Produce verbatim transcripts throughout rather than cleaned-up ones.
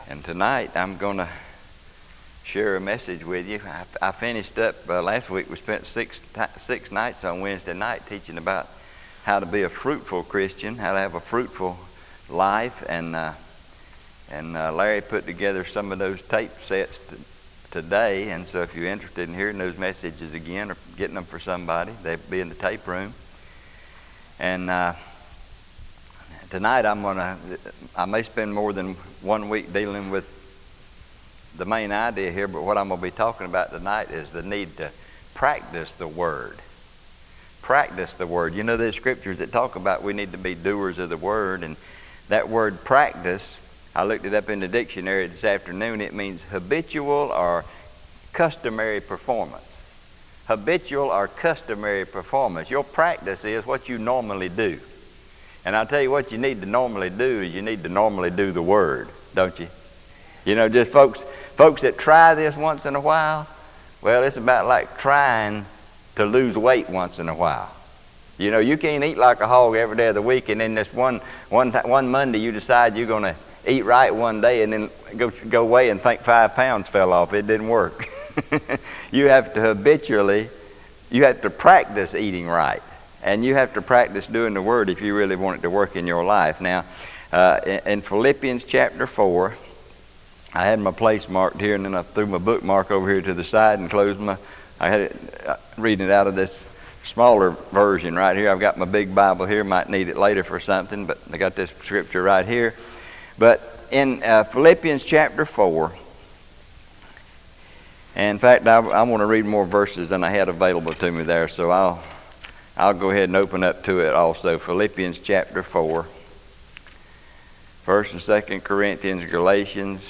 And tonight I'm going to share a message with you. I, I finished up uh, last week. We spent six six nights on Wednesday night teaching about how to be a fruitful Christian, how to have a fruitful life, and uh, and uh, Larry put together some of those tape sets to, today. And so, if you're interested in hearing those messages again or getting them for somebody, they'll be in the tape room. And uh, tonight I'm gonna. I may spend more than one week dealing with the main idea here, but what I'm going to be talking about tonight is the need to practice the Word. Practice the Word. You know, there's scriptures that talk about we need to be doers of the Word, and that word practice, I looked it up in the dictionary this afternoon. It means habitual or customary performance. Habitual or customary performance. Your practice is what you normally do. And I'll tell you what you need to normally do is you need to normally do the Word, don't you? You know, just folks folks that try this once in a while, well, it's about like trying to lose weight once in a while. You know, you can't eat like a hog every day of the week, and then this one one one Monday you decide you're going to eat right one day, and then go go away and think five pounds fell off. It didn't work. You have to habitually, you have to practice eating right, and you have to practice doing the Word if you really want it to work in your life. Now, uh, in, in Philippians chapter four. I had my place marked here, and then I threw my bookmark over here to the side and closed my, I had it uh, reading it out of this smaller version right here. I've got my big Bible here, might need it later for something, but I got this scripture right here. But in uh, Philippians chapter four, and in fact, I, I want to read more verses than I had available to me there, so I'll, I'll go ahead and open up to it also. Philippians chapter four, First and Second Corinthians, Galatians,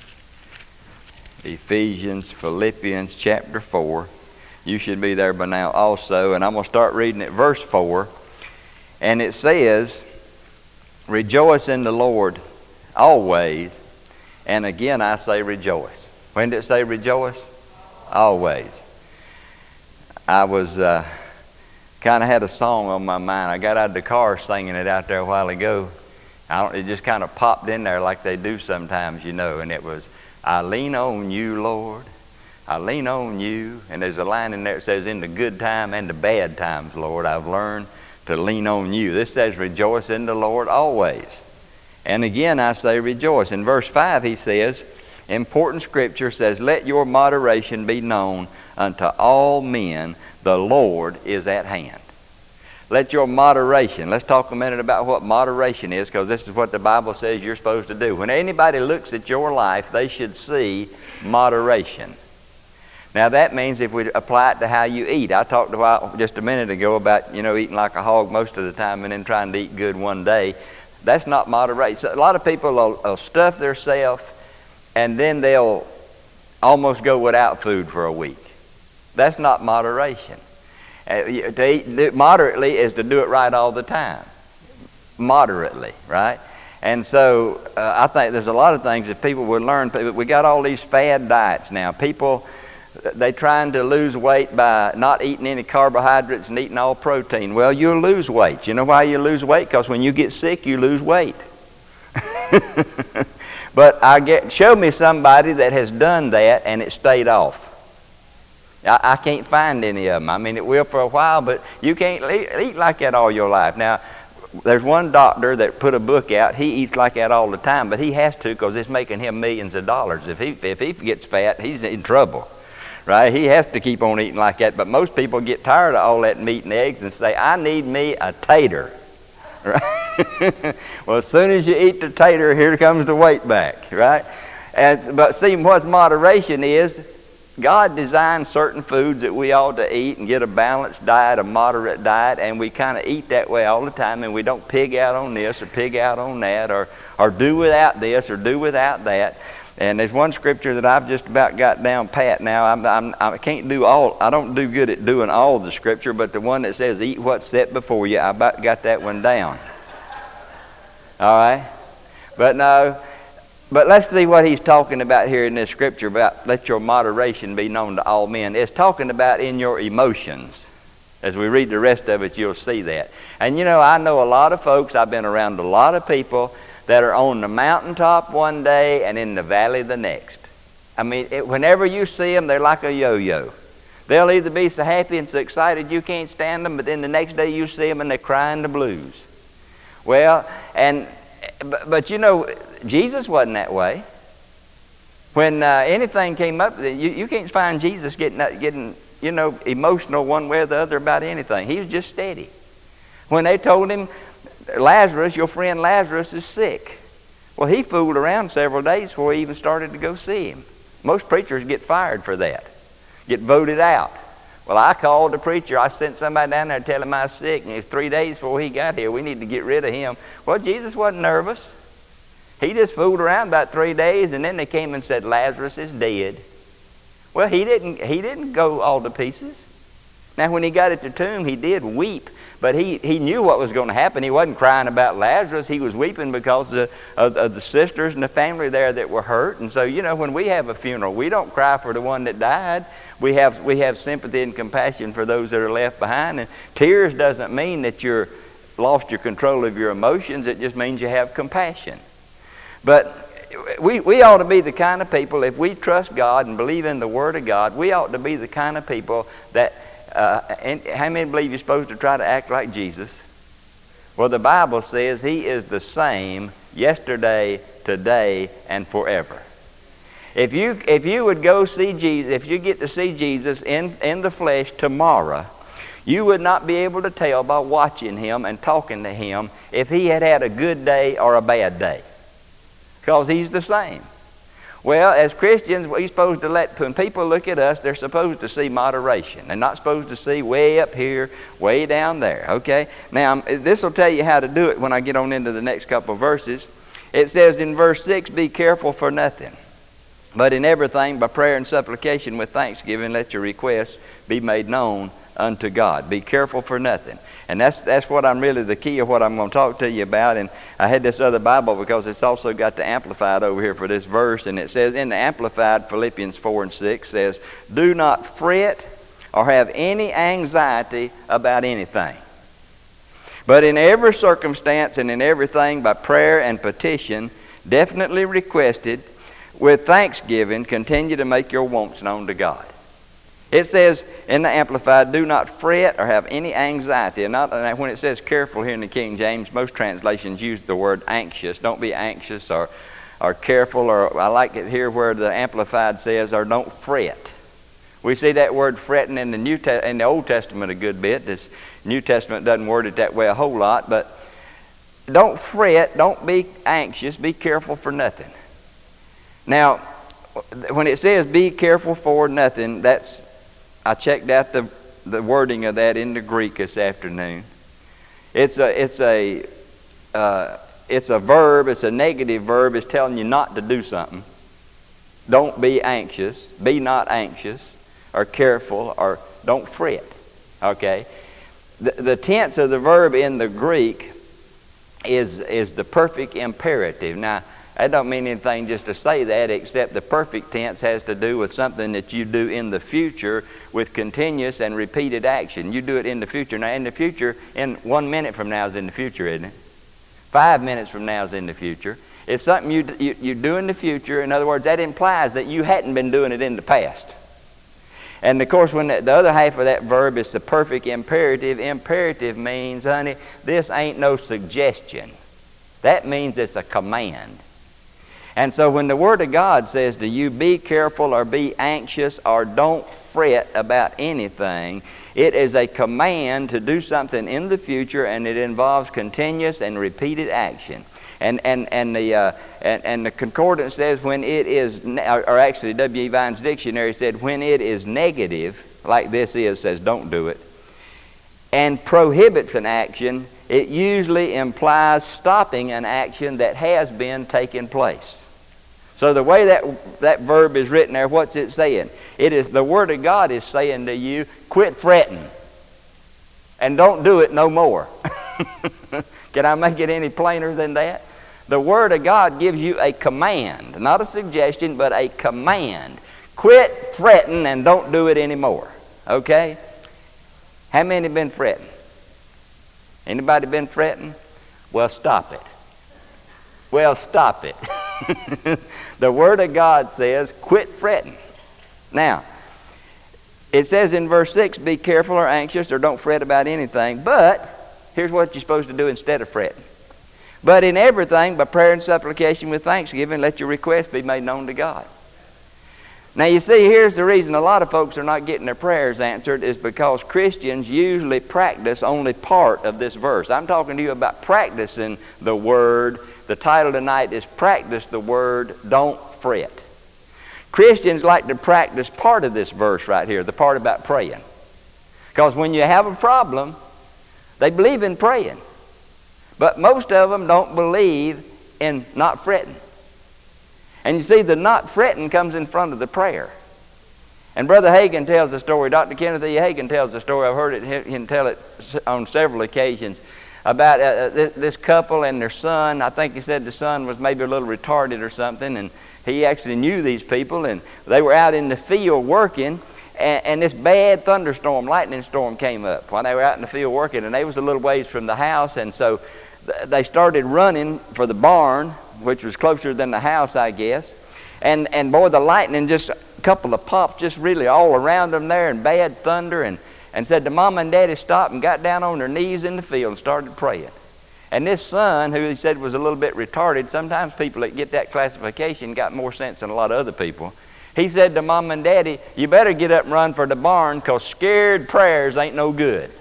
Ephesians, Philippians chapter four. You should be there by now also. And I'm going to start reading at verse four. And it says, "Rejoice in the Lord always. And again I say rejoice." When did it say rejoice? Always. I was uh, kind of had a song on my mind. I got out of the car singing it out there a while ago. I don't, it just kind of popped in there like they do sometimes, you know. And it was, "I lean on you, Lord. I lean on you." And there's a line in there that says, "In the good time and the bad times, Lord, I've learned to lean on you." This says, "Rejoice in the Lord always." And again, I say rejoice. In verse five, he says, important scripture says, "Let your moderation be known unto all men. The Lord is at hand." Let your moderation. Let's talk a minute about what moderation is, because this is what the Bible says you're supposed to do. When anybody looks at your life, they should see moderation. Now that means if we apply it to how you eat. I talked about just a minute ago about, you know, eating like a hog most of the time and then trying to eat good one day. That's not moderation. So a lot of people will, will stuff themselves and then they'll almost go without food for a week. That's not moderation. Uh, to eat moderately is to do it right all the time. Moderately, right? And so uh, I think there's a lot of things that people would learn. We got all these fad diets now. People, they trying to lose weight by not eating any carbohydrates and eating all protein. Well, you'll lose weight. You know why you lose weight? Because when you get sick, you lose weight. But I get show me somebody that has done that and it stayed off. I, I can't find any of them. I mean, it will for a while, but you can't eat, eat like that all your life. Now, there's one doctor that put a book out. He eats like that all the time, but he has to because it's making him millions of dollars. If he if he gets fat, he's in trouble, right? He has to keep on eating like that. But most people get tired of all that meat and eggs and say, "I need me a tater." Right? Well, as soon as you eat the tater, here comes the weight back, right? And but see, what moderation is, God designed certain foods that we ought to eat and get a balanced diet, a moderate diet, and we kind of eat that way all the time, and we don't pig out on this or pig out on that, or or do without this or do without that. And there's one scripture that I've just about got down pat now. I'm, I'm, I can't do all, I don't do good at doing all the scripture, but the one that says, "Eat what's set before you," I about got that one down. All right? But no, but let's see what he's talking about here in this scripture about let your moderation be known to all men. It's talking about in your emotions. As we read the rest of it, you'll see that. And you know, I know a lot of folks, I've been around a lot of people that are on the mountaintop one day and in the valley the next. I mean, it, whenever you see them, they're like a yo-yo. They'll either be so happy and so excited you can't stand them, but then the next day you see them and they're crying the blues. Well, and but, but you know, Jesus wasn't that way. When uh, anything came up, you, you can't find Jesus getting getting you know emotional one way or the other about anything. He was just steady. When they told him, Lazarus, your friend Lazarus is sick. Well, he fooled around several days before he even started to go see him. Most preachers get fired for that, get voted out. Well, I called the preacher. I sent somebody down there to tell him I was sick, and it was three days before he got here. We need to get rid of him. Well, Jesus wasn't nervous. He just fooled around about three days, and then they came and said, Lazarus is dead. Well, he didn't, he didn't go all to pieces. Now, when he got at the tomb, he did weep, but he, he knew what was going to happen. He wasn't crying about Lazarus. He was weeping because of the, of, of the sisters and the family there that were hurt. And so, you know, when we have a funeral, we don't cry for the one that died. We have, we have sympathy and compassion for those that are left behind. And tears doesn't mean that you're lost your control of your emotions. It just means you have compassion. But we, we ought to be the kind of people, if we trust God and believe in the Word of God, we ought to be the kind of people that, uh, and how many believe you're supposed to try to act like Jesus? Well, the Bible says He is the same yesterday, today, and forever. If you, if you would go see Jesus, if you get to see Jesus in, in the flesh tomorrow, you would not be able to tell by watching Him and talking to Him if He had had a good day or a bad day. Because He's the same. Well, as Christians, we're supposed to let, when people look at us, they're supposed to see moderation. They're not supposed to see way up here, way down there, okay? Now, this will tell you how to do it when I get on into the next couple of verses. It says in verse six, be careful for nothing, but in everything by prayer and supplication with thanksgiving, let your requests be made known unto God. Be careful for nothing. And that's that's what I'm really the key of what I'm going to talk to you about. And I had this other Bible because it's also got the Amplified over here for this verse. And it says in the Amplified, Philippians four and six says, do not fret or have any anxiety about anything, but in every circumstance and in everything by prayer and petition, definitely requested, with thanksgiving, continue to make your wants known to God. It says in the Amplified, do not fret or have any anxiety. And not, when it says careful here in the King James, most translations use the word anxious. Don't be anxious or, or careful. Or I like it here where the Amplified says, or don't fret. We see that word fretting in the New Te- in the Old Testament a good bit. This New Testament doesn't word it that way a whole lot. But don't fret. Don't be anxious. Be careful for nothing. Now, when it says be careful for nothing, that's I checked out the, the wording of that in the Greek this afternoon. It's a it's a uh, it's a verb. It's a negative verb. It's telling you not to do something. Don't be anxious. Be not anxious, or careful, or don't fret. Okay. The, the tense of the verb in the Greek is is the perfect imperative. Now, that don't mean anything just to say that, except the perfect tense has to do with something that you do in the future with continuous and repeated action. You do it in the future. Now, in the future, in one minute from now is in the future, isn't it? Five minutes from now is in the future. It's something you, you, you do in the future. In other words, that implies that you hadn't been doing it in the past. And, of course, when the, the other half of that verb is the perfect imperative, imperative means, honey, this ain't no suggestion. That means it's a command. And so when the Word of God says to you, be careful or be anxious or don't fret about anything, it is a command to do something in the future, and it involves continuous and repeated action. And and and the uh, and, and the concordance says when it is, or actually W E Vine's dictionary said when it is negative, like this is, says don't do it, and prohibits an action, it usually implies stopping an action that has been taking place. So the way that that verb is written there, what's it saying? It is the Word of God is saying to you, quit fretting and don't do it no more. Can I make it any plainer than that? The Word of God gives you a command, not a suggestion, but a command. Quit fretting and don't do it anymore. Okay? How many have been fretting? Anybody been fretting? Well, stop it. Well, stop it. The Word of God says, quit fretting. Now, it says in verse six, be careful or anxious or don't fret about anything. But here's what you're supposed to do instead of fretting. But in everything, by prayer and supplication with thanksgiving, let your requests be made known to God. Now you see, here's the reason a lot of folks are not getting their prayers answered is because Christians usually practice only part of this verse. I'm talking to you about practicing the Word. The title tonight is Practice the Word, Don't Fret. Christians like to practice part of this verse right here, the part about praying. Because when you have a problem, they believe in praying. But most of them don't believe in not fretting. And you see, the not fretting comes in front of the prayer. And Brother Hagin tells the story, Doctor Kenneth E. Hagin tells the story, I've heard it, him tell it on several occasions, about uh, this, this couple and their son. I think he said the son was maybe a little retarded or something, and he actually knew these people, and they were out in the field working, and, and this bad thunderstorm, lightning storm came up while they were out in the field working, and they was a little ways from the house, and so th- they started running for the barn, which was closer than the house, I guess, and, and boy, the lightning, just a couple of pops just really all around them there, and bad thunder, and, and said the mom and daddy stopped and got down on their knees in the field and started praying. And this son, who he said was a little bit retarded, sometimes people that get that classification got more sense than a lot of other people. He said to mom and daddy, you better get up and run for the barn because scared prayers ain't no good.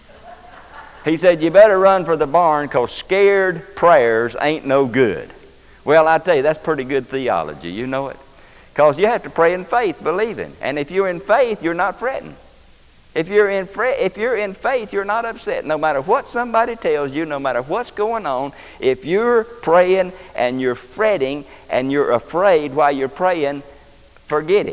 He said, you better run for the barn because scared prayers ain't no good. Well, I tell you, that's pretty good theology. You know it? Because you have to pray in faith, believing. And if you're in faith, you're not fretting. If you're in fret, if you're in faith, you're not upset. No matter what somebody tells you, no matter what's going on, if you're praying and you're fretting and you're afraid while you're praying, forget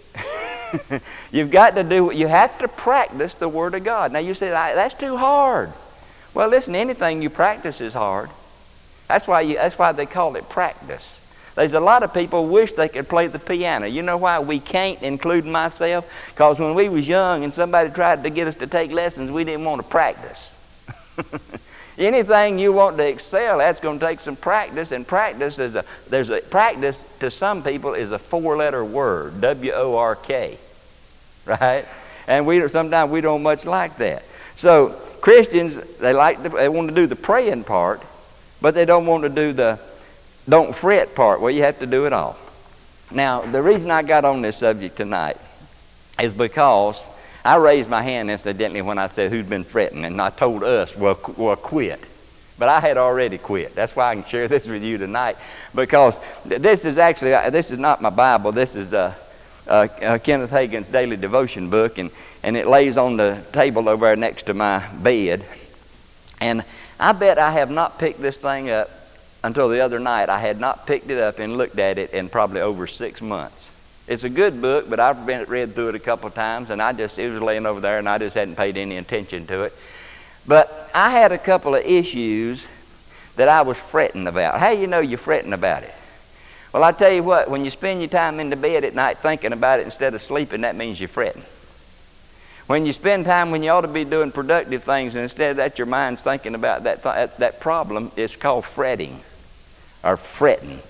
it. You've got to do, you have to practice the Word of God. Now you say, that's too hard. Well, listen, anything you practice is hard. That's why you, that's why they call it practice. There's a lot of people wish they could play the piano. You know why we can't, including myself? Because when we was young and somebody tried to get us to take lessons, we didn't want to practice. Anything you want to excel at is going to take some practice, and practice is a there's a practice to some people is a four-letter word, W O R K, right? And we sometimes we don't much like that. So Christians, they like to, they want to do the praying part, but they don't want to do the don't fret part. Well, you have to do it all. Now, the reason I got on this subject tonight is because I raised my hand incidentally when I said who's been fretting, and I told us, well, well, quit. But I had already quit. That's why I can share this with you tonight, because this is actually, this is not my Bible. This is uh, uh, uh, Kenneth Hagin's daily devotion book, and, and it lays on the table over there next to my bed. And I bet I have not picked this thing up until the other night. I had not picked it up and looked at it in probably over six months. It's a good book, but I've been read through it a couple of times, and I just, it was laying over there, and I just hadn't paid any attention to it. But I had a couple of issues that I was fretting about. How you know you're fretting about it? Well, I tell you what, when you spend your time in the bed at night thinking about it instead of sleeping, that means you're fretting. When you spend time when you ought to be doing productive things, and instead of that your mind's thinking about that th- that problem, it's called fretting or fretting.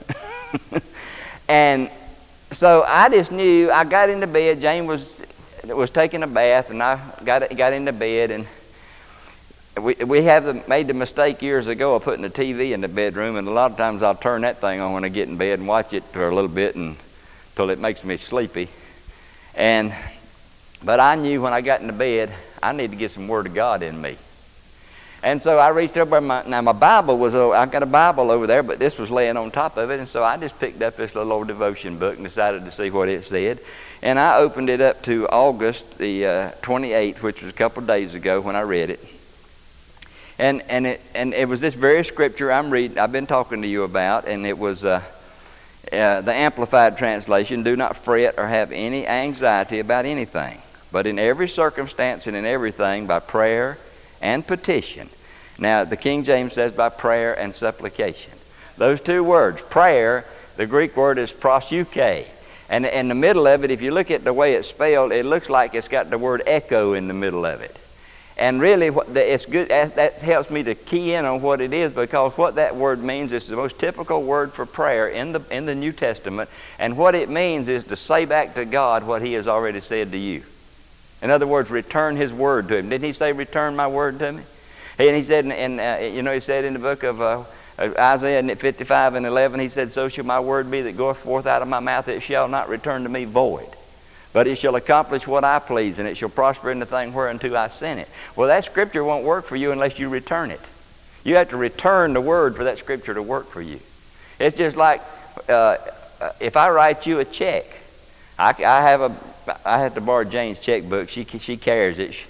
And so I just knew, I got into bed, Jane was was taking a bath, and I got got into bed, and we we have the, made the mistake years ago of putting the T V in the bedroom, and a lot of times I'll turn that thing on when I get in bed and watch it for a little bit and until it makes me sleepy. And But I knew when I got into bed, I need to get some Word of God in me. And so I reached over, my, now my Bible was, I got a Bible over there, but this was laying on top of it, and so I just picked up this little old devotion book and decided to see what it said. And I opened it up to August the uh, twenty-eighth, which was a couple of days ago when I read it. And and it and it was this very scripture I'm reading, I've been talking to you about, and it was uh, uh, the Amplified Translation, do not fret or have any anxiety about anything, but in every circumstance and in everything by prayer and petition. Now, the King James says by prayer and supplication. Those two words, prayer, the Greek word is prosuke. And in the middle of it, if you look at the way it's spelled, it looks like it's got the word echo in the middle of it. And really, what the, it's good. That helps me to key in on what it is, because what that word means is the most typical word for prayer in the in the New Testament. And what it means is to say back to God what He has already said to you. In other words, return His word to Him. Didn't He say, "Return my word to me"? And He said, in, uh, you know, He said in the book of uh, Isaiah fifty-five and eleven, He said, "So shall my word be that goeth forth out of my mouth; it shall not return to me void, but it shall accomplish what I please, and it shall prosper in the thing whereunto I sent it." Well, that scripture won't work for you unless you return it. You have to return the word for that scripture to work for you. It's just like uh, if I write you a check. I, I have a, I had to borrow Jane's checkbook. She she carries it,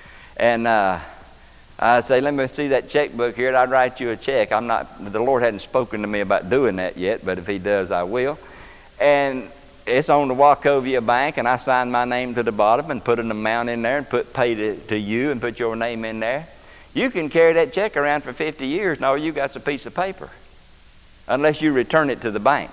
and uh, I say, "Let me see that checkbook here." And I'd write you a check. I'm not. The Lord hadn't spoken to me about doing that yet, but if He does, I will. And it's on the Wachovia Bank, and I signed my name to the bottom and put an amount in there and put pay to, to you and put your name in there. You can carry that check around for fifty years, and all you got's a piece of paper, unless you return it to the bank.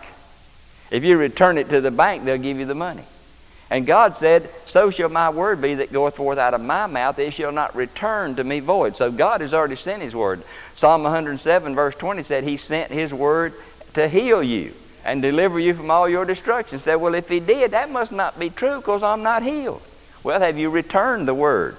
If you return it to the bank, they'll give you the money. And God said, "So shall my word be that goeth forth out of my mouth; it shall not return to me void." So God has already sent His word. Psalm one hundred seven verse twenty said He sent His word to heal you and deliver you from all your destruction. Said, well, if He did, that must not be true, because I'm not healed. Well, have you returned the word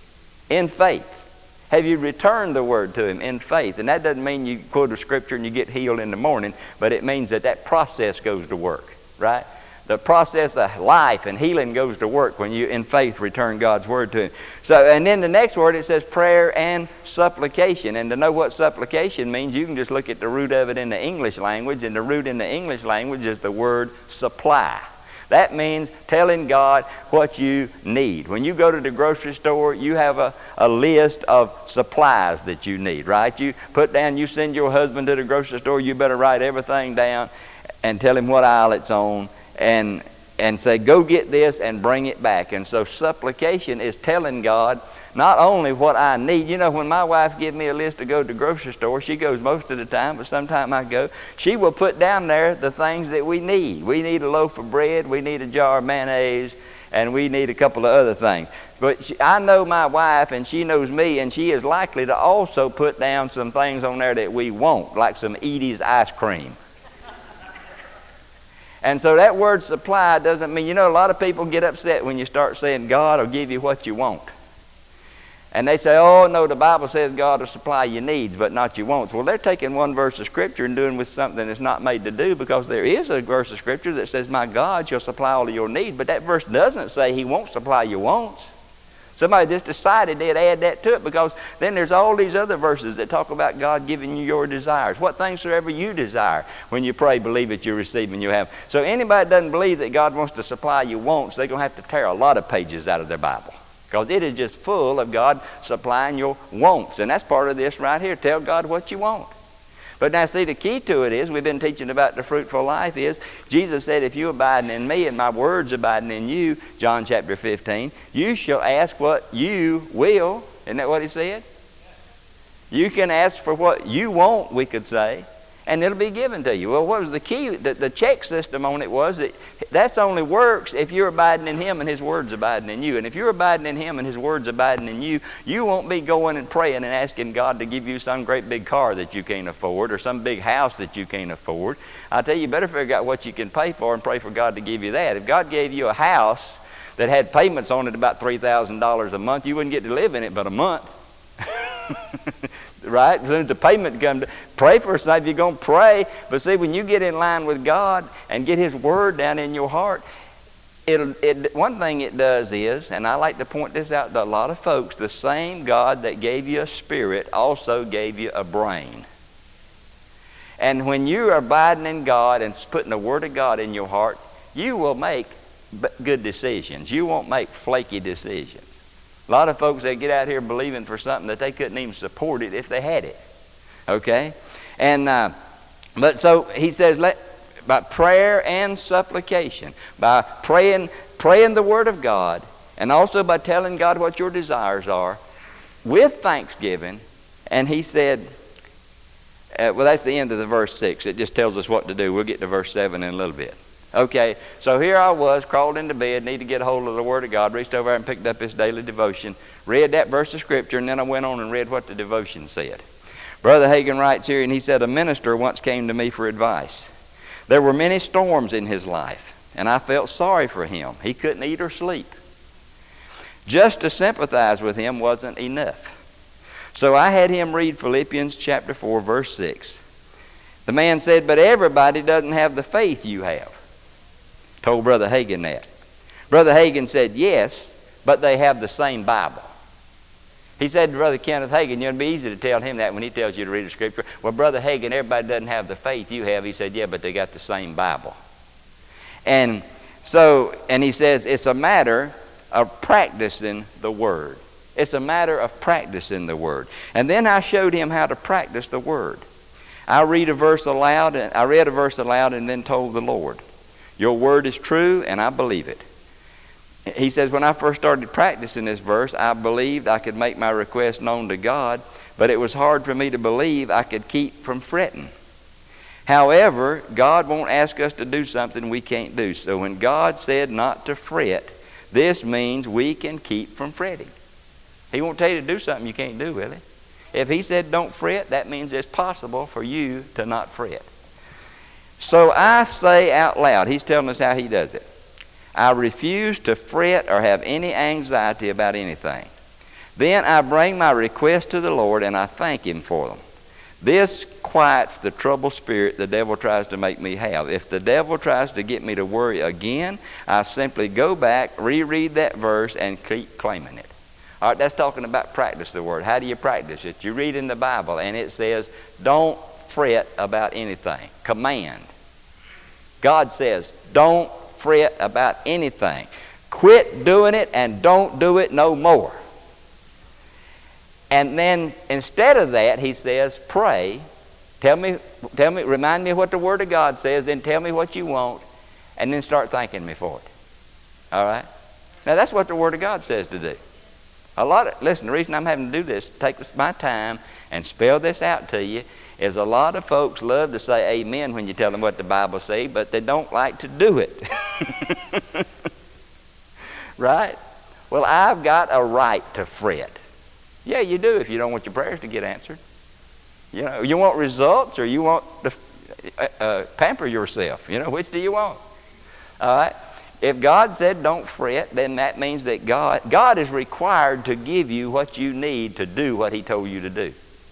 in faith? Have you returned the word to Him in faith? And that doesn't mean you quote a scripture and you get healed in the morning, but it means that that process goes to work, right? The process of life and healing goes to work when you, in faith, return God's word to Him. So, and then the next word, it says prayer and supplication. And to know what supplication means, you can just look at the root of it in the English language. And the root in the English language is the word supply. That means telling God what you need. When you go to the grocery store, you have a, a list of supplies that you need, right? You put down, you send your husband to the grocery store, you better write everything down and tell him what aisle it's on, and and say, go get this and bring it back. And so supplication is telling God not only what I need. You know, when my wife gives me a list to go to the grocery store, she goes most of the time, but sometimes I go, she will put down there the things that we need. We need a loaf of bread, we need a jar of mayonnaise, and we need a couple of other things. But she, I know my wife, and she knows me, and she is likely to also put down some things on there that we want, like some Edie's ice cream. And so that word supply doesn't mean, you know, a lot of people get upset when you start saying God will give you what you want. And they say, oh, no, the Bible says God will supply your needs, but not your wants. Well, they're taking one verse of Scripture and doing with something that's not made to do, because there is a verse of Scripture that says, my God shall supply all of your needs. But that verse doesn't say He won't supply your wants. Somebody just decided they'd add that to it, because then there's all these other verses that talk about God giving you your desires. What things soever you desire, when you pray, believe that you receive and you have. So anybody that doesn't believe that God wants to supply your wants, they're going to have to tear a lot of pages out of their Bible, because it is just full of God supplying your wants. And that's part of this right here. Tell God what you want. But now see, the key to it is, we've been teaching about the fruitful life, is Jesus said, if you abide in me and my words abiding in you, John chapter fifteen, you shall ask what you will. Isn't that what He said? You can ask for what you want, we could say, and it'll be given to you. Well, what was the key? The, the check system on it was that that's only works if you're abiding in Him and His words abiding in you. And if you're abiding in Him and His words abiding in you, you won't be going and praying and asking God to give you some great big car that you can't afford, or some big house that you can't afford. I tell you, you better figure out what you can pay for and pray for God to give you that. If God gave you a house that had payments on it about three thousand dollars a month, you wouldn't get to live in it but a month. Right? As soon as the payment comes, pray for something if you're going to pray. But see, when you get in line with God and get His word down in your heart, it'll, it, one thing it does is, and I like to point this out to a lot of folks, the same God that gave you a spirit also gave you a brain. And when you're abiding in God and putting the word of God in your heart, you will make good decisions. You won't make flaky decisions. A lot of folks, they get out here believing for something that they couldn't even support it if they had it. Okay? And, uh, but so he says, let, by prayer and supplication, by praying, praying the word of God, and also by telling God what your desires are, with thanksgiving. And he said, uh, well, that's the end of the verse six. It just tells us what to do. We'll get to verse seven in a little bit. Okay, so here I was, crawled into bed, need to get a hold of the Word of God, reached over and picked up his daily devotion, read that verse of Scripture, and then I went on and read what the devotion said. Brother Hagin writes here, and he said, a minister once came to me for advice. There were many storms in his life, and I felt sorry for him. He couldn't eat or sleep. Just to sympathize with him wasn't enough. So I had him read Philippians chapter four, verse six. The man said, but everybody doesn't have the faith you have. Told Brother Hagin that. Brother Hagin said, yes, but they have the same Bible. He said to Brother Kenneth Hagin, it'd be easy to tell him that when he tells you to read the Scripture. Well, Brother Hagin, everybody doesn't have the faith you have. He said, yeah, but they got the same Bible. And so, and he says, it's a matter of practicing the Word. It's a matter of practicing the Word. And then I showed him how to practice the Word. I read a verse aloud, and I read a verse aloud and then told the Lord, your Word is true, and I believe it. He says, when I first started practicing this verse, I believed I could make my request known to God, but it was hard for me to believe I could keep from fretting. However, God won't ask us to do something we can't do. So when God said not to fret, this means we can keep from fretting. He won't tell you to do something you can't do, will he? If he said don't fret, that means it's possible for you to not fret. So I say out loud, he's telling us how he does it. I refuse to fret or have any anxiety about anything. Then I bring my request to the Lord and I thank him for them. This quiets the troubled spirit the devil tries to make me have. If the devil tries to get me to worry again, I simply go back, reread that verse, and keep claiming it. All right, that's talking about practice the Word. How do you practice it? You read in the Bible, and it says, don't fret about anything. Command. God says, don't fret about anything. Quit doing it and don't do it no more. And then instead of that, he says, pray. Tell me, tell me, remind me what the Word of God says, then tell me what you want, and then start thanking me for it. All right? Now that's what the Word of God says to do. A lot of, listen, the reason I'm having to do this, take my time and spell this out to you, is a lot of folks love to say amen when you tell them what the Bible says, but they don't like to do it. Right? Well, I've got a right to fret. Yeah, you do if you don't want your prayers to get answered. You know, you want results or you want to uh, uh, pamper yourself. You know, which do you want? All right? If God said don't fret, then that means that God, God is required to give you what you need to do what he told you to do.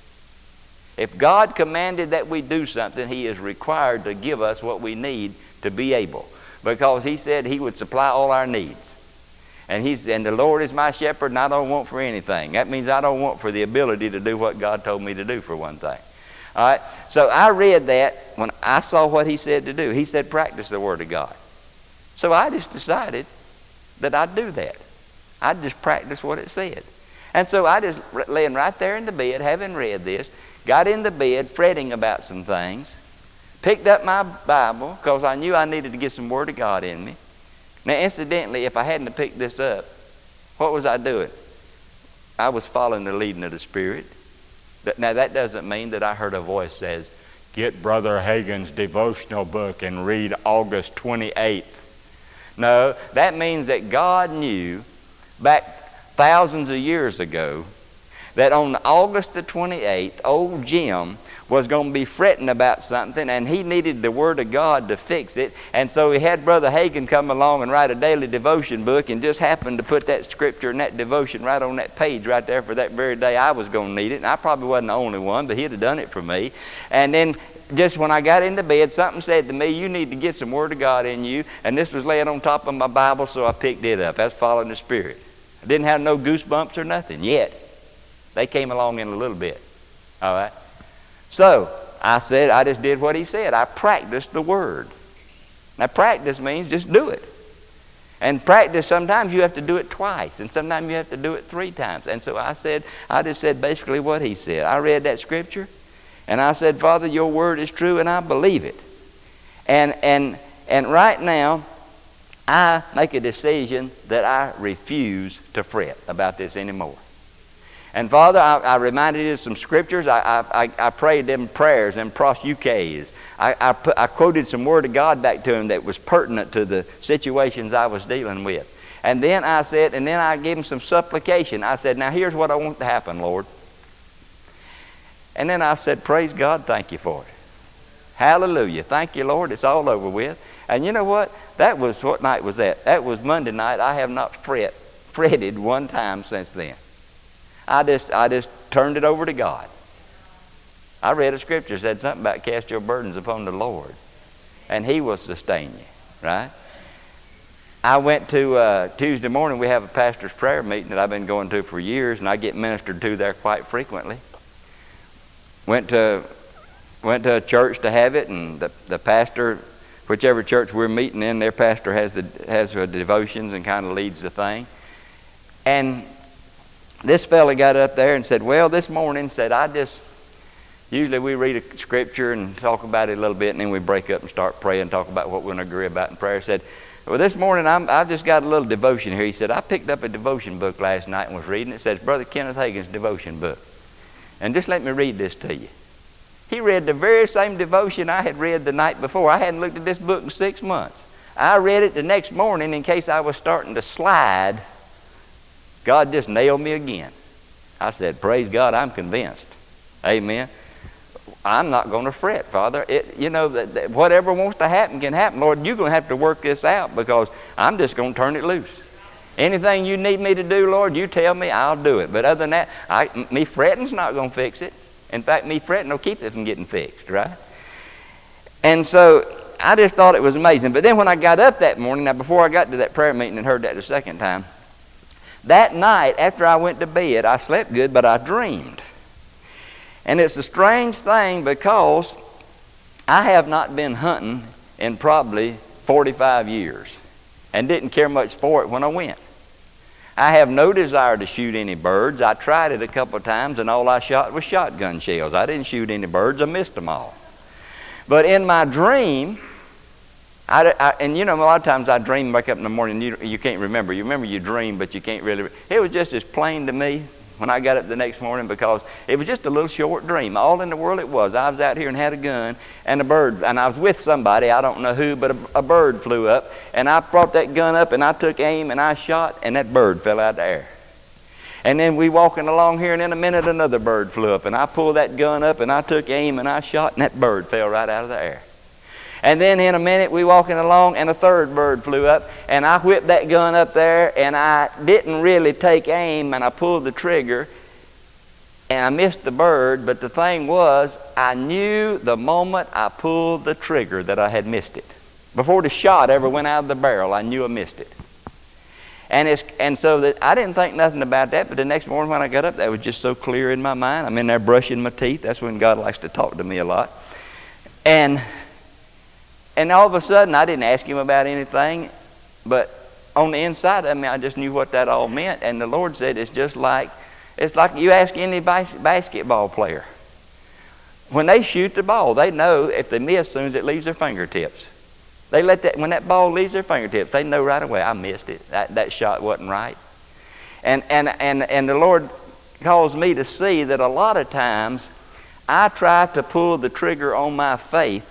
If God commanded that we do something, he is required to give us what we need to be able. Because he said he would supply all our needs. And he's and the Lord is my shepherd and I don't want for anything. That means I don't want for the ability to do what God told me to do, for one thing. All right? So I read that when I saw what he said to do. He said practice the Word of God. So I just decided that I'd do that. I'd just practice what it said. And so I just, laying right there in the bed, having read this, got in the bed fretting about some things, picked up my Bible because I knew I needed to get some Word of God in me. Now, incidentally, if I hadn't picked this up, what was I doing? I was following the leading of the Spirit. Now, that doesn't mean that I heard a voice says, get Brother Hagin's devotional book and read August twenty-eighth. No, that means that God knew back thousands of years ago that on August the twenty-eighth, old Jim was going to be fretting about something and he needed the Word of God to fix it. And so he had Brother Hagin come along and write a daily devotion book and just happened to put that scripture and that devotion right on that page right there for that very day I was going to need it. And I probably wasn't the only one, but he'd have done it for me. And then just when I got into bed, something said to me, you need to get some Word of God in you. And this was laying on top of my Bible, so I picked it up. That's following the Spirit. I didn't have no goosebumps or nothing yet. They came along in a little bit. All right? So I said, I just did what he said. I practiced the Word. Now practice means just do it. And practice, sometimes you have to do it twice. And sometimes you have to do it three times. And so I said, I just said basically what he said. I read that scripture. And I said, Father, your Word is true and I believe it. And, and, and right now, I make a decision that I refuse to fret about this anymore. And Father, I, I reminded you of some scriptures. I, I, I prayed them prayers, them proseuches. I, I, put, I quoted some word of God back to him that was pertinent to the situations I was dealing with. And then I said, and then I gave him some supplication. I said, now here's what I want to happen, Lord. And then I said, praise God, thank you for it. Hallelujah. Thank you, Lord. It's all over with. And you know what? That was, what night was that? That was Monday night. I have not fret, fretted one time since then. I just I just turned it over to God. I read a scripture, said something about cast your burdens upon the Lord, and He will sustain you, right? I went to, uh, Tuesday morning, we have a pastor's prayer meeting that I've been going to for years, and I get ministered to there quite frequently. Went to went to a church to have it, and the, the pastor, whichever church we're meeting in, their pastor has the has the devotions and kind of leads the thing. And this fella got up there and said, well, this morning, said, I just, usually we read a scripture and talk about it a little bit, and then we break up and start praying and talk about what we're going to agree about in prayer. He said, well, this morning I'm, I've just got a little devotion here. He said, I picked up a devotion book last night and was reading. It says, Brother Kenneth Hagin's devotion book. And just let me read this to you. He read the very same devotion I had read the night before. I hadn't looked at this book in six months. I read it the next morning in case I was starting to slide. God just nailed me again. I said, praise God, I'm convinced. Amen. I'm not going to fret, Father. It, you know, that, that whatever wants to happen can happen. Lord, you're going to have to work this out because I'm just going to turn it loose. Anything you need me to do, Lord, you tell me, I'll do it. But other than that, I, me fretting's not going to fix it. In fact, me fretting will keep it from getting fixed, right? And so I just thought it was amazing. But then when I got up that morning, now before I got to that prayer meeting and heard that the second time, that night after I went to bed, I slept good, but I dreamed. And it's a strange thing because I have not been hunting in probably forty-five years and didn't care much for it when I went. I have no desire to shoot any birds. I tried it a couple of times and all I shot was shotgun shells. I didn't shoot any birds. I missed them all. But in my dream, I, I, and you know, a lot of times I dream, wake up in the morning, you, you can't remember. You remember you dream, but you can't really. It was just as plain to me when I got up the next morning because it was just a little short dream. All in the world it was. I was out here and had a gun and a bird, and I was with somebody, I don't know who, but a, a bird flew up, and I brought that gun up and I took aim and I shot, and that bird fell out of the air. And then we walking along here, and in a minute another bird flew up, and I pulled that gun up and I took aim and I shot, and that bird fell right out of the air. And then in a minute we walking along and a third bird flew up, and I whipped that gun up there and I didn't really take aim, and I pulled the trigger and I missed the bird. But the thing was, I knew the moment I pulled the trigger that I had missed it. Before the shot ever went out of the barrel, I knew I missed it. And it's and so that I didn't think nothing about that, but the next morning when I got up, that was just so clear in my mind. I'm in there brushing my teeth. That's when God likes to talk to me a lot. And And all of a sudden, I didn't ask him about anything, but on the inside of me, I just knew what that all meant. And the Lord said, it's just like, it's like you ask any bas- basketball player. When they shoot the ball, they know if they miss as soon as it leaves their fingertips. They let that, when that ball leaves their fingertips, they know right away, I missed it. That, that shot wasn't right. And, and, and, and the Lord caused me to see that a lot of times, I try to pull the trigger on my faith,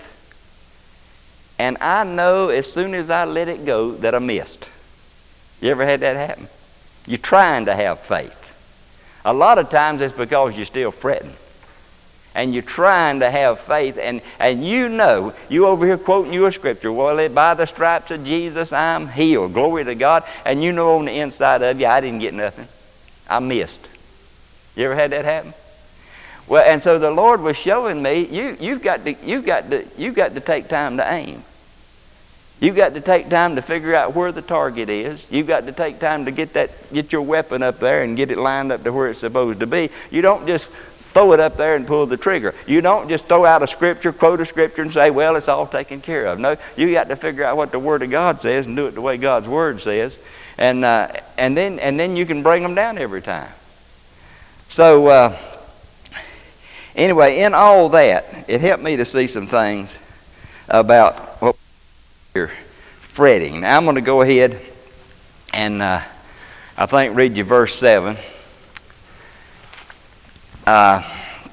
and I know as soon as I let it go that I missed. You ever had that happen? You're trying to have faith. A lot of times it's because you're still fretting. And you're trying to have faith, and, and you know, you over here quoting you a scripture, well, by the stripes of Jesus I'm healed. Glory to God. And you know on the inside of you, I didn't get nothing. I missed. You ever had that happen? Well, and so the Lord was showing me, you, you've got to, you've got to, you've got to take time to aim. You've got to take time to figure out where the target is. You've got to take time to get that, get your weapon up there and get it lined up to where it's supposed to be. You don't just throw it up there and pull the trigger. You don't just throw out a scripture, quote a scripture, and say, well, it's all taken care of. No, you got to figure out what the Word of God says and do it the way God's Word says, and uh, and then and then you can bring them down every time. So uh, anyway, in all that, it helped me to see some things about what you're fretting. Now I'm going to go ahead and uh, I think read you verse seven. uh,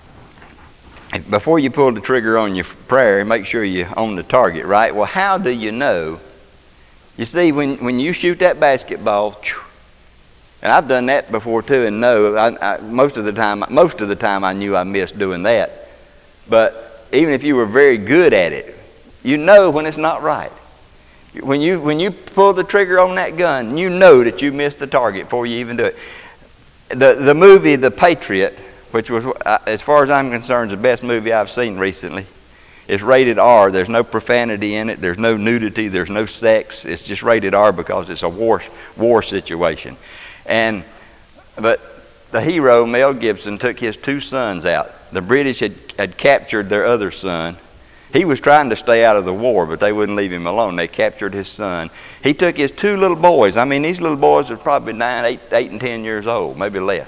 before you pull the trigger on your prayer, make sure you're on the target, right? Well, how do you know? You see, when, when you shoot that basketball, and I've done that before too, and no, I, I, most of the time, most of the time I knew I missed doing that. But even if you were very good at it, you know when it's not right. When you when you pull the trigger on that gun, you know that you missed the target before you even do it. The the movie The Patriot, which was, as far as I'm concerned, the best movie I've seen recently. It's rated R. There's no profanity in it. There's no nudity. There's no sex. It's just rated R because it's a war war situation. And but the hero, Mel Gibson, took his two sons out. The British had, had captured their other son. He was trying to stay out of the war, but they wouldn't leave him alone. They captured his son. He took his two little boys. I mean, these little boys were probably nine, eight, eight and ten years old, maybe less.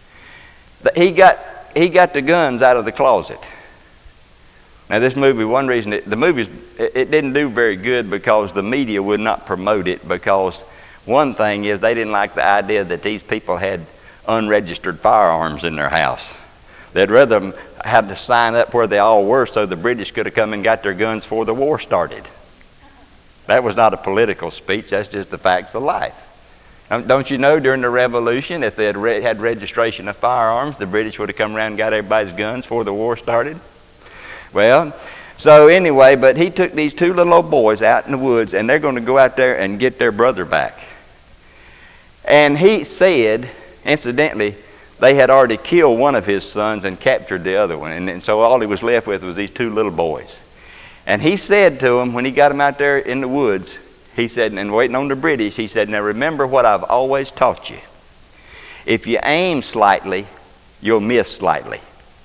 He got he got the guns out of the closet. Now, this movie, one reason it, the movie it, it didn't do very good because the media would not promote it. Because one thing is they didn't like the idea that these people had unregistered firearms in their house. They'd rather have to sign up where they all were so the British could have come and got their guns before the war started. That was not a political speech. That's just the facts of life. Um, don't you know during the Revolution, if they had re- had registration of firearms, the British would have come around and got everybody's guns before the war started? Well, so anyway, but he took these two little old boys out in the woods, and they're going to go out there and get their brother back. And he said, incidentally, they had already killed one of his sons and captured the other one. And, and so all he was left with was these two little boys. And he said to them, when he got them out there in the woods, he said, and waiting on the British, he said, now remember what I've always taught you. If you aim slightly, you'll miss slightly.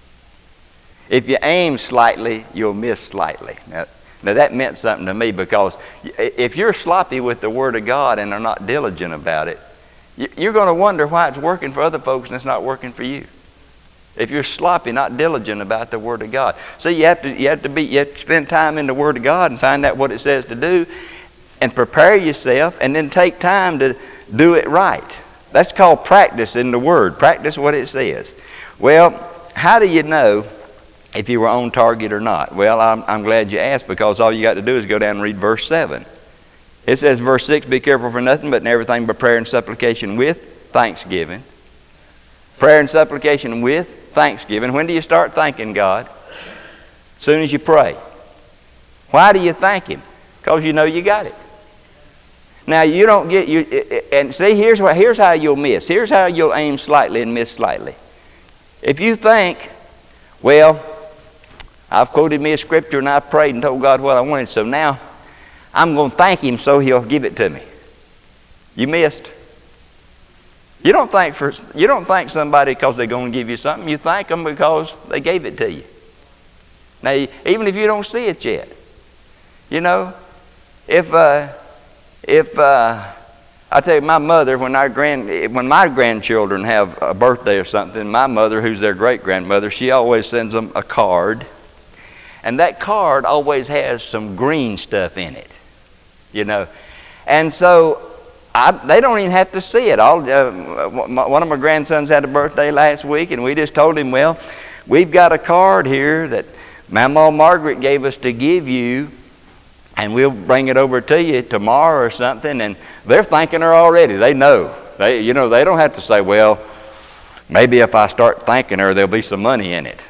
If you aim slightly, you'll miss slightly. Now, now that meant something to me, because if you're sloppy with the Word of God and are not diligent about it, you're going to wonder why it's working for other folks and it's not working for you. If you're sloppy, not diligent about the Word of God. So you have to you have to be you have to spend time in the Word of God and find out what it says to do, and prepare yourself, and then take time to do it right. That's called practice in the Word. Practice what it says. Well, how do you know if you were on target or not? Well, I'm, I'm glad you asked, because all you got to do is go down and read verse seven. It says, verse six, be careful for nothing, but in everything by prayer and supplication with thanksgiving. Prayer and supplication with thanksgiving. When do you start thanking God? As soon as you pray. Why do you thank Him? Because you know you got it. Now, you don't get, you, and see, here's, what, here's how you'll miss. Here's how you'll aim slightly and miss slightly. If you think, well, I've quoted me a scripture and I've prayed and told God what I wanted, so now I'm going to thank Him so He'll give it to me. You missed. You don't thank for you don't thank somebody because they're going to give you something. You thank them because they gave it to you. Now, even if you don't see it yet, you know, if uh, if uh, I tell you, my mother, when our grand when my grandchildren have a birthday or something, my mother, who's their great grandmother, she always sends them a card, and that card always has some green stuff in it. You know, and so I, they don't even have to see it. All, uh, one of my grandsons had a birthday last week, and we just told him, well, we've got a card here that Mama Margaret gave us to give you, and we'll bring it over to you tomorrow or something. And they're thanking her already. They know. They, you know, they don't have to say, well, maybe if I start thanking her, there'll be some money in it.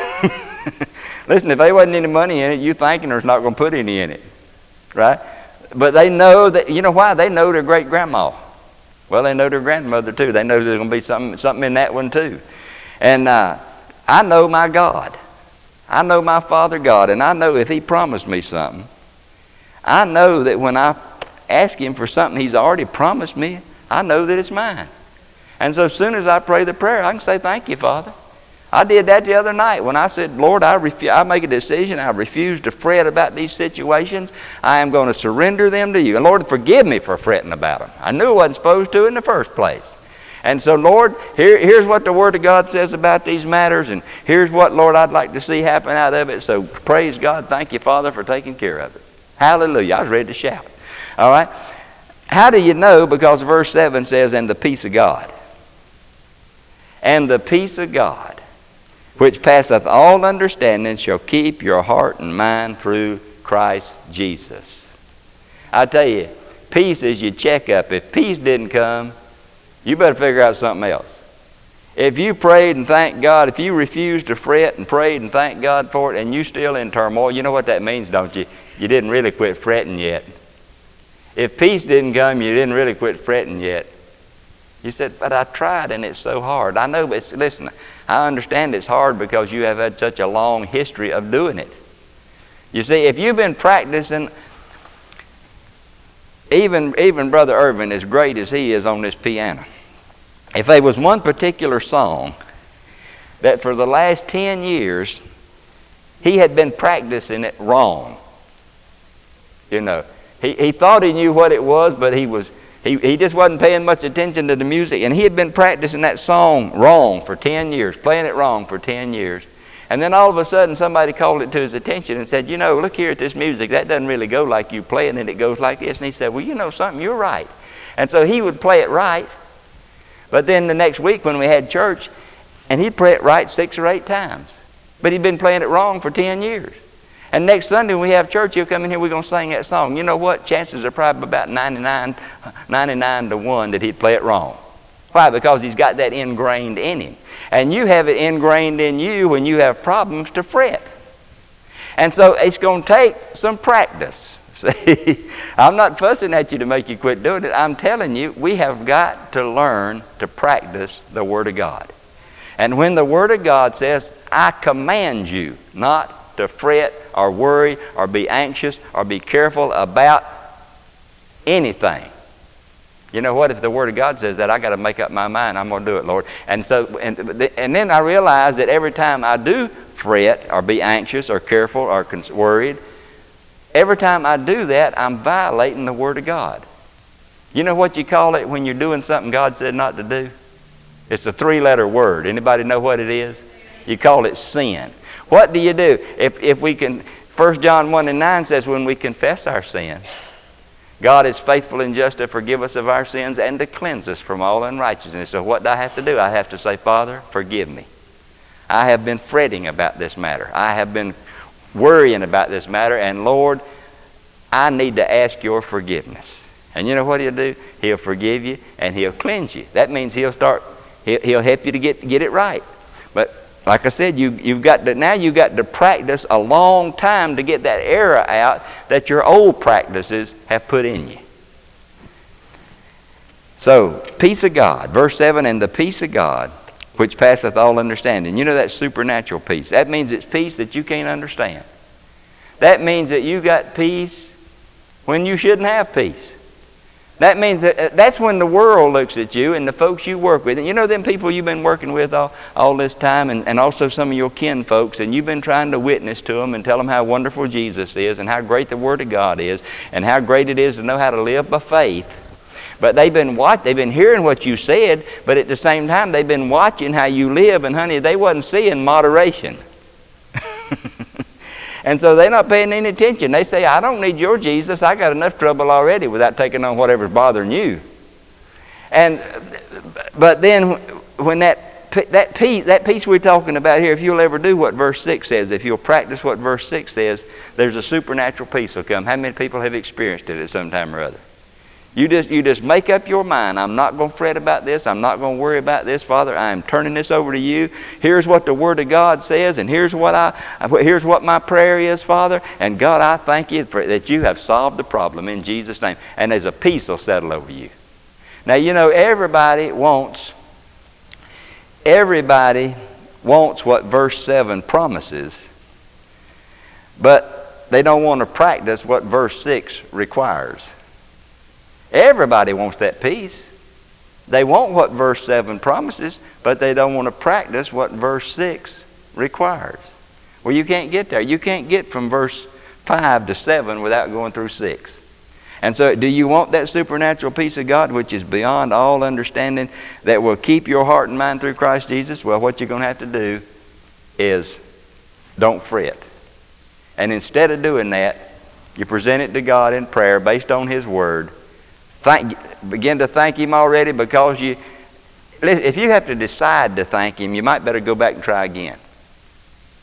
Listen, if there wasn't any money in it, you thanking her is not going to put any in it, right? But they know that, you know why? They know their great-grandma. Well, they know their grandmother, too. They know there's going to be something, something in that one, too. And uh, I know my God. I know my Father God. And I know if He promised me something, I know that when I ask Him for something He's already promised me, I know that it's mine. And so as soon as I pray the prayer, I can say, thank you, Father. I did that the other night when I said, Lord, I, refu- I make a decision. I refuse to fret about these situations. I am going to surrender them to you. And Lord, forgive me for fretting about them. I knew I wasn't supposed to in the first place. And so, Lord, here, here's what the Word of God says about these matters, and here's what, Lord, I'd like to see happen out of it. So praise God. Thank you, Father, for taking care of it. Hallelujah. I was ready to shout. All right. How do you know? Because verse seven says, and the peace of God. And the peace of God. which passeth all understanding, shall keep your heart and mind through Christ Jesus. I tell you, peace is your checkup. If peace didn't come, you better figure out something else. If you prayed and thanked God, if you refused to fret and prayed and thanked God for it, and you still in turmoil, you know what that means, don't you? You didn't really quit fretting yet. If peace didn't come, you didn't really quit fretting yet. You said, but I tried and it's so hard. I know, but it's, listen, I understand it's hard because you have had such a long history of doing it. You see, if you've been practicing, even, even Brother Irvin, as great as he is on this piano, if there was one particular song that for the last ten years he had been practicing it wrong, you know, he, he thought he knew what it was, but he was he, he just wasn't paying much attention to the music, and he had been practicing that song wrong for ten years, playing it wrong for ten years. And then all of a sudden somebody called it to his attention and said, you know, look here at this music, that doesn't really go like you playing it, it goes like this. And he said, well, you know something, you're right. And so he would play it right. But then the next week when we had church, and he'd play it right six or eight times. But he'd been playing it wrong for ten years. And next Sunday when we have church, he'll come in here, we're going to sing that song. You know what? Chances are probably about ninety-nine, ninety-nine to one that he'd play it wrong. Why? Because he's got that ingrained in him. And you have it ingrained in you when you have problems to fret. And so it's going to take some practice. See, I'm not fussing at you to make you quit doing it. I'm telling you, we have got to learn to practice the Word of God. And when the Word of God says, I command you not to fret or worry or be anxious or be careful about anything. You know what? If the Word of God says that, I got to make up my mind. I'm going to do it, Lord. And so, and, and then I realize that every time I do fret or be anxious or careful or worried, every time I do that, I'm violating the Word of God. You know what you call it when you're doing something God said not to do? It's a three-letter word. Anybody know what it is? You call it sin. What do you do? If if we can, First John one and nine says, when we confess our sins, God is faithful and just to forgive us of our sins and to cleanse us from all unrighteousness. So what do I have to do? I have to say, Father, forgive me. I have been fretting about this matter. I have been worrying about this matter, and Lord, I need to ask your forgiveness. And you know what he'll do? He'll forgive you and he'll cleanse you. That means he'll start, he'll, he'll help you to get get it right. But like I said, you you've got to now you've got to practice a long time to get that error out that your old practices have put in you. So, peace of God, verse seven, and the peace of God, which passeth all understanding. You know that supernatural peace. That means it's peace that you can't understand. That means that you got peace when you shouldn't have peace. That means that that's when the world looks at you and the folks you work with. And you know them people you've been working with all, all this time, and, and also some of your kin folks, and you've been trying to witness to them and tell them how wonderful Jesus is and how great the Word of God is and how great it is to know how to live by faith. But they've been watch, they've been hearing what you said, but at the same time they've been watching how you live, and honey, they wasn't seeing moderation. And so they're not paying any attention. They say, I don't need your Jesus. I got enough trouble already without taking on whatever's bothering you. And but then when that that peace, that peace we're talking about here, if you'll ever do what verse six says, if you'll practice what verse six says, there's a supernatural peace will come. How many people have experienced it at some time or other? You just you just make up your mind. I'm not going to fret about this. I'm not going to worry about this, Father. I am turning this over to you. Here's what the Word of God says, and here's what I here's what my prayer is, Father. And God, I thank you for that you have solved the problem in Jesus' name. And there's a peace will settle over you. Now you know everybody wants everybody wants what verse seven promises, but they don't want to practice what verse six requires. Everybody wants that peace. They want what verse seven promises, but they don't want to practice what verse six requires. Well, you can't get there. You can't get from verse five to seven without going through six. And so do you want that supernatural peace of God, which is beyond all understanding, that will keep your heart and mind through Christ Jesus? Well, what you're going to have to do is don't fret. And instead of doing that, you present it to God in prayer based on His Word. Thank, begin to thank Him already, because you, if you have to decide to thank Him, you might better go back and try again.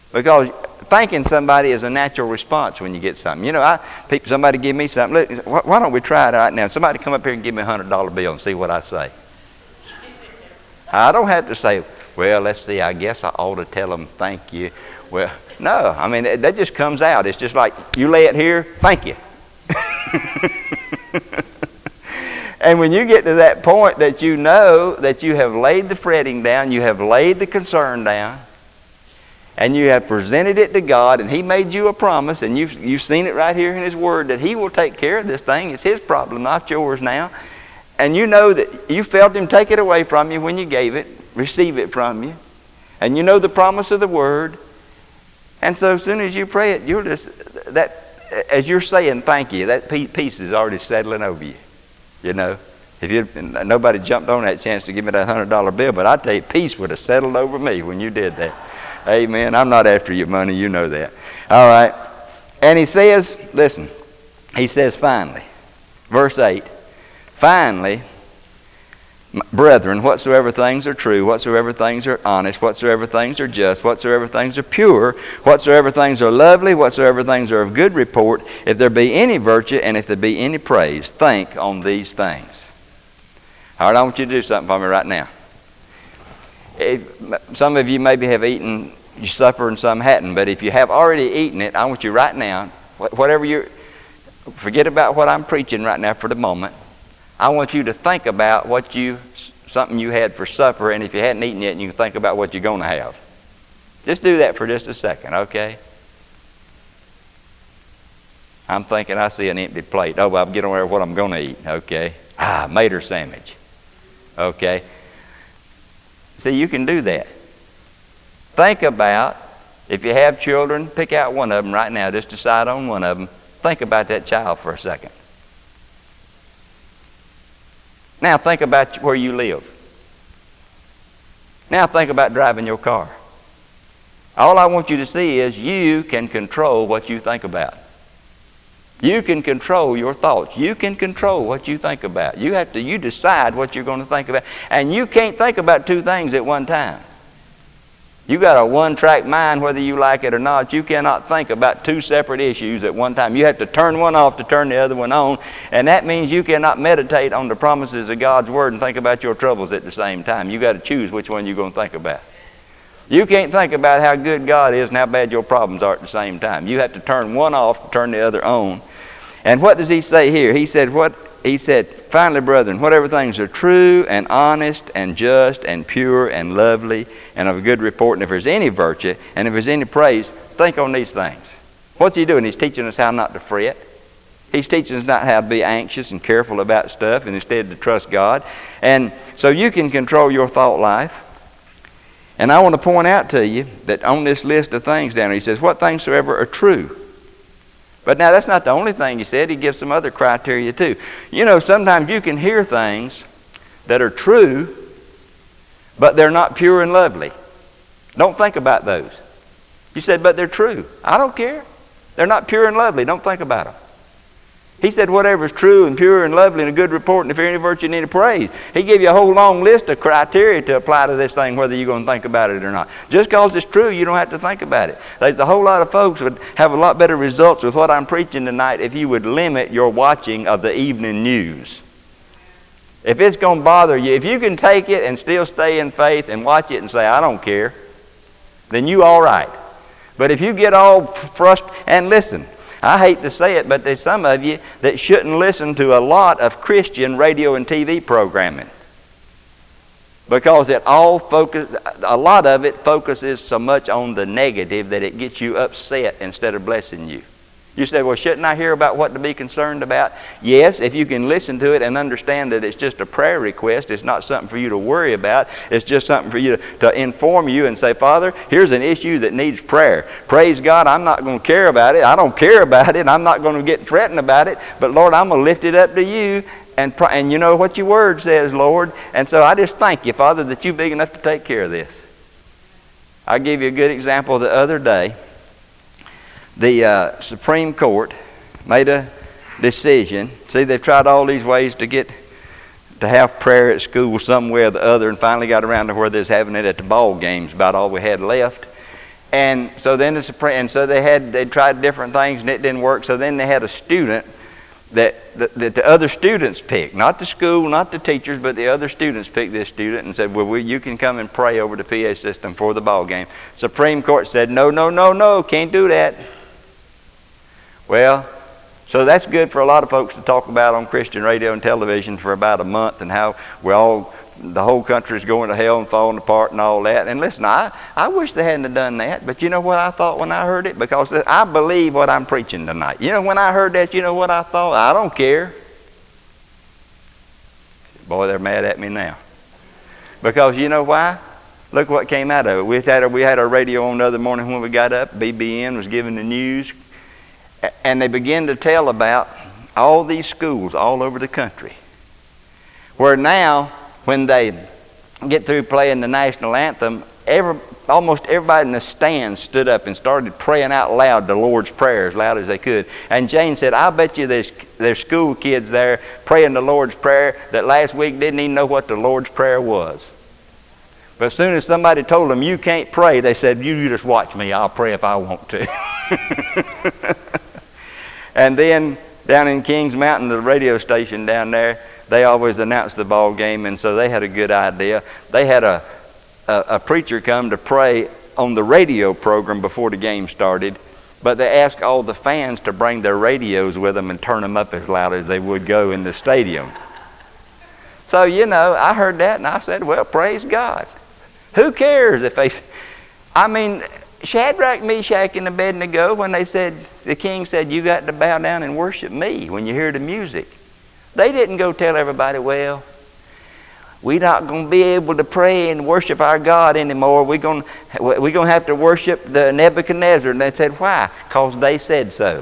Because thanking somebody is a natural response when you get something. You know, I people, somebody give me something. Look, why, why don't we try it right now? Somebody come up here and give me a hundred dollar bill and see what I say. I don't have to say, well, let's see, I guess I ought to tell them thank you. Well, no, I mean, that just comes out. It's just like, you lay it here, thank you. And when you get to that point that you know that you have laid the fretting down, you have laid the concern down, and you have presented it to God, and He made you a promise, and you've, you've seen it right here in His Word that He will take care of this thing. It's His problem, not yours now. And you know that you felt Him take it away from you when you gave it, receive it from you. And you know the promise of the Word. And so as soon as you pray it, you'll just, that, as you're saying thank you, that peace is already settling over you. You know, if you nobody jumped on that chance to give me that hundred dollar bill, but I tell you, peace would have settled over me when you did that. Amen. I'm not after your money, you know that. All right. And he says, listen, he says finally, verse eight, finally, brethren, whatsoever things are true, whatsoever things are honest, whatsoever things are just, whatsoever things are pure, whatsoever things are lovely, whatsoever things are of good report, if there be any virtue and if there be any praise, think on these things. All right, I want you to do something for me right now. If, some of you maybe have eaten your supper and some hadn't, but if you have already eaten it, I want you right now, whatever you're, forget about what I'm preaching right now for the moment. I want you to think about what you, something you had for supper, and if you hadn't eaten yet, you can think about what you're going to have. Just do that for just a second, okay? I'm thinking I see an empty plate. Oh, well, I'm getting aware of what I'm going to eat, okay? Ah, Mater sandwich, okay? See, you can do that. Think about, if you have children, pick out one of them right now. Just decide on one of them. Think about that child for a second. Now think about where you live. Now think about driving your car. All I want you to see is you can control what you think about. You can control your thoughts. You can control what you think about. You have to, you decide what you're going to think about. And you can't think about two things at one time. You got a one-track mind, whether you like it or not. You cannot think about two separate issues at one time. You have to turn one off to turn the other one on. And that means you cannot meditate on the promises of God's Word and think about your troubles at the same time. You got to choose which one you're going to think about. You can't think about how good God is and how bad your problems are at the same time. You have to turn one off to turn the other on. And what does he say here? He said, what? He said, finally, brethren, whatever things are true and honest and just and pure and lovely and of a good report, and if there's any virtue and if there's any praise, think on these things. What's he doing? He's teaching us how not to fret. He's teaching us not how to be anxious and careful about stuff and instead to trust God. And so you can control your thought life. And I want to point out to you that on this list of things down there, he says, what things soever are true. But now that's not the only thing he said. He gives some other criteria too. You know, sometimes you can hear things that are true, but they're not pure and lovely. Don't think about those. You said, but they're true. I don't care. They're not pure and lovely. Don't think about them. He said, whatever is true and pure and lovely and a good report, and if there any virtue and any praise. He gave you a whole long list of criteria to apply to this thing, whether you're going to think about it or not. Just because it's true, you don't have to think about it. There's a whole lot of folks would have a lot better results with what I'm preaching tonight if you would limit your watching of the evening news. If it's going to bother you, if you can take it and still stay in faith and watch it and say, I don't care, then you all right. But if you get all frustrated, and listen, I hate to say it, but there's some of you that shouldn't listen to a lot of Christian radio and T V programming. Because it all focus, a lot of it focuses so much on the negative that it gets you upset instead of blessing you. You say, well, shouldn't I hear about what to be concerned about? Yes, if you can listen to it and understand that it's just a prayer request. It's not something for you to worry about. It's just something for you to, to inform you and say, Father, here's an issue that needs prayer. Praise God, I'm not going to care about it. I don't care about it. I'm not going to get fretting about it. But Lord, I'm going to lift it up to you. And, and you know what your word says, Lord. And so I just thank you, Father, that you're big enough to take care of this. I'll give you a good example the other day. The uh, Supreme Court made a decision. See, they've tried all these ways to get to have prayer at school some way or the other, and finally got around to where they're having it at the ball games, about all we had left. And so then the Supreme, and so they had they tried different things and it didn't work. So then they had a student that, that that the other students picked, not the school, not the teachers, but the other students picked this student and said, "Well, we, you can come and pray over the P A system for the ball game." Supreme Court said, "No, no, no, no, can't do that." Well, so that's good for a lot of folks to talk about on Christian radio and television for about a month, and how we're all, the whole country is going to hell and falling apart and all that. And listen, I, I wish they hadn't have done that, but you know what I thought when I heard it? Because I believe what I'm preaching tonight. You know, when I heard that, you know what I thought? I don't care. Boy, they're mad at me now. Because you know why? Look what came out of it. We had, our, we had our radio on the other morning when we got up. B B N was giving the news. And they began to tell about all these schools all over the country, where now, when they get through playing the national anthem, every, almost everybody in the stands stood up and started praying out loud the Lord's Prayer as loud as they could. And Jane said, "I bet you there's, there's school kids there praying the Lord's Prayer that last week didn't even know what the Lord's Prayer was. But as soon as somebody told them, you can't pray, they said, you just watch me, I'll pray if I want to." And then down in Kings Mountain, the radio station down there, they always announce the ball game, and so they had a good idea. They had a, a, a preacher come to pray on the radio program before the game started, but they asked all the fans to bring their radios with them and turn them up as loud as they would go in the stadium. So, you know, I heard that and I said, well, praise God. Who cares if they... I mean... Shadrach, Meshach, and Abednego, when they said, the king said, you got to bow down and worship me when you hear the music. They didn't go tell everybody, well, we're not going to be able to pray and worship our God anymore. We're going we're going to have to worship the Nebuchadnezzar. And they said, why? Because they said so.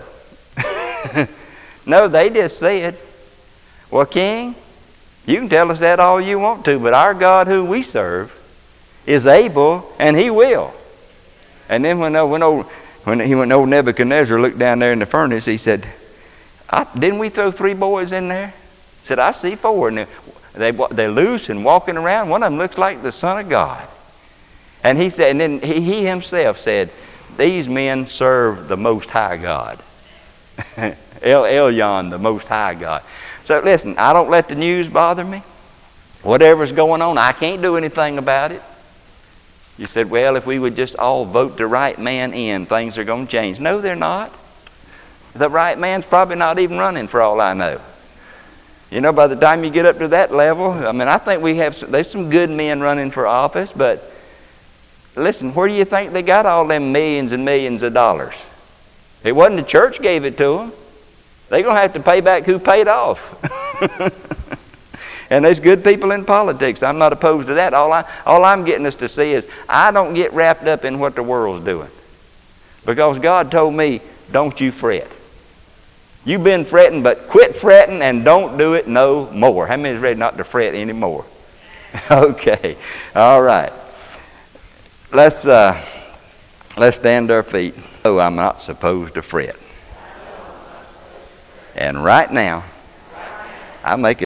No, they just said, well, king, you can tell us that all you want to, but our God who we serve is able, and he will. And then when when old when he when old Nebuchadnezzar looked down there in the furnace, he said, I, "Didn't we throw three boys in there?" He said, "I see four, and they they loose and walking around. One of them looks like the Son of God." And he said, and then he, he himself said, "These men serve the Most High God, El Elyon, the Most High God." So listen, I don't let the news bother me. Whatever's going on, I can't do anything about it. You said, well, if we would just all vote the right man in, things are going to change. No, they're not. The right man's probably not even running for all I know. You know, by the time you get up to that level, I mean, I think we have, there's some good men running for office, but listen, where do you think they got all them millions and millions of dollars? It wasn't the church gave it to them. They're going to have to pay back who paid off. And there's good people in politics. I'm not opposed to that. All, I, all I'm getting us to see is I don't get wrapped up in what the world's doing. Because God told me, don't you fret. You've been fretting, but quit fretting and don't do it no more. How many is ready not to fret anymore? Okay. All right. Let's, uh, let's stand to our feet. Oh, I'm not supposed to fret. And right now, I make it.